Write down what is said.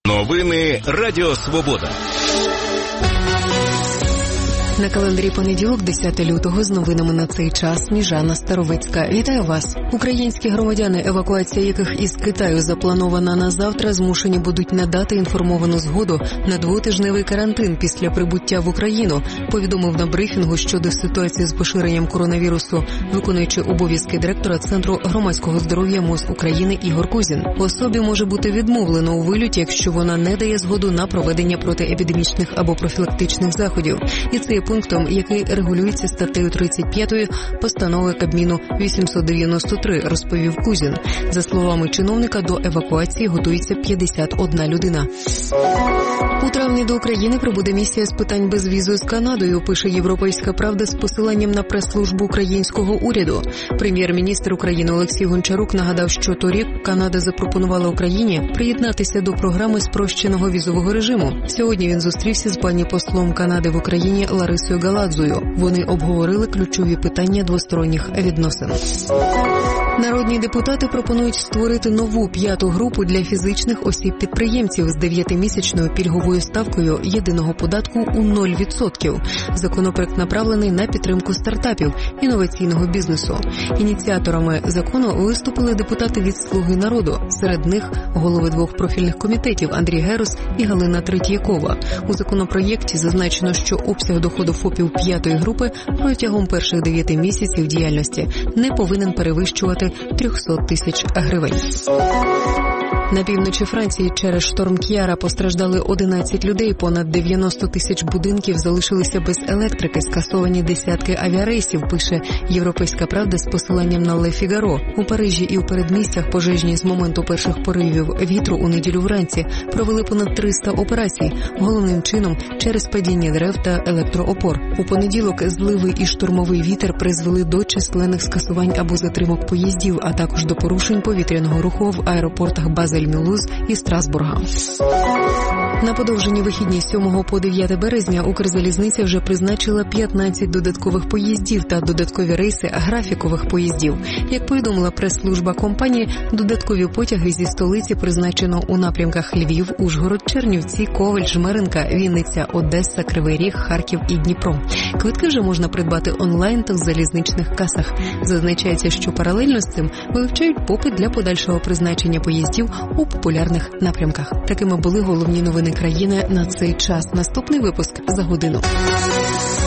Новини Радіо Свобода. На календарі понеділок, 10 лютого, з новинами на цей час Сніжана Старовицька. Вітаю вас! Українські громадяни, евакуація яких із Китаю запланована на завтра, змушені будуть надати інформовану згоду на двотижневий карантин після прибуття в Україну, повідомив на брифінгу щодо ситуації з поширенням коронавірусу виконуючий обов'язки директора Центру громадського здоров'я МОЗ України Ігор Кузін. Особі може бути відмовлено у вильоті, якщо вона не дає згоду на проведення протиепідемічних або профілактичних заходів. І це є пунктом, який регулюється статтею 35 постанови Кабміну 893, розповів Кузін. За словами чиновника, до евакуації готується 51 людина. У травні до України прибуде місія з питань безвізу з Канадою, пише «Європейська правда» з посиланням на прес-службу українського уряду. Прем'єр-міністр України Олексій Гончарук нагадав, що торік Канада запропонувала Україні приєднатися до програми спрощеного візового режиму. Сьогодні він зустрівся з пані послом Канади в Україні Ларисою Галадзою. Вони обговорили ключові питання двосторонніх відносин. Народні депутати пропонують створити нову 5-ту групу для фізичних осіб-підприємців з 9-місячною пільговою ставкою єдиного податку у 0%. Законопроект направлений на підтримку стартапів, інноваційного бізнесу. Ініціаторами закону виступили депутати від «Слуги народу». Серед них голови двох профільних комітетів Андрій Герус і Галина Третьякова. У законопроєкті зазначено, що обсяг доходу ФОПів 5-ї групи протягом перших 9 місяців діяльності не повинен перевищувати 300 тисяч гривень. На півночі Франції через шторм К'яра постраждали 11 людей, понад 90 тисяч будинків залишилися без електрики, скасовані десятки авіарейсів, пише «Європейська правда» з посиланням на Ле Фігаро. У Парижі і у передмістях пожежні з моменту перших поривів вітру у неділю вранці провели понад 300 операцій, головним чином через падіння дерев та електроопор. У понеділок зливи і штурмовий вітер призвели до численних скасувань або затримок поїздів, а також до порушень повітряного руху в аеропортах Базель-Мюлуз і Страсбурга. На подовжені вихідні з 7 по 9 березня Укрзалізниця вже призначила 15 додаткових поїздів та додаткові рейси графікових поїздів. Як повідомила прес-служба компанії, додаткові потяги зі столиці призначено у напрямках Львів, Ужгород, Чернівці, Ковель, Жмеринка, Вінниця, Одеса, Кривий Ріг, Харків і Дніпро. Квитки вже можна придбати онлайн та в залізничних касах. Зазначається, що паралельно з цим вивчають попит для подальшого призначення поїздів у популярних напрямках. Такими були головні новини країни на цей час. Наступний випуск за годину.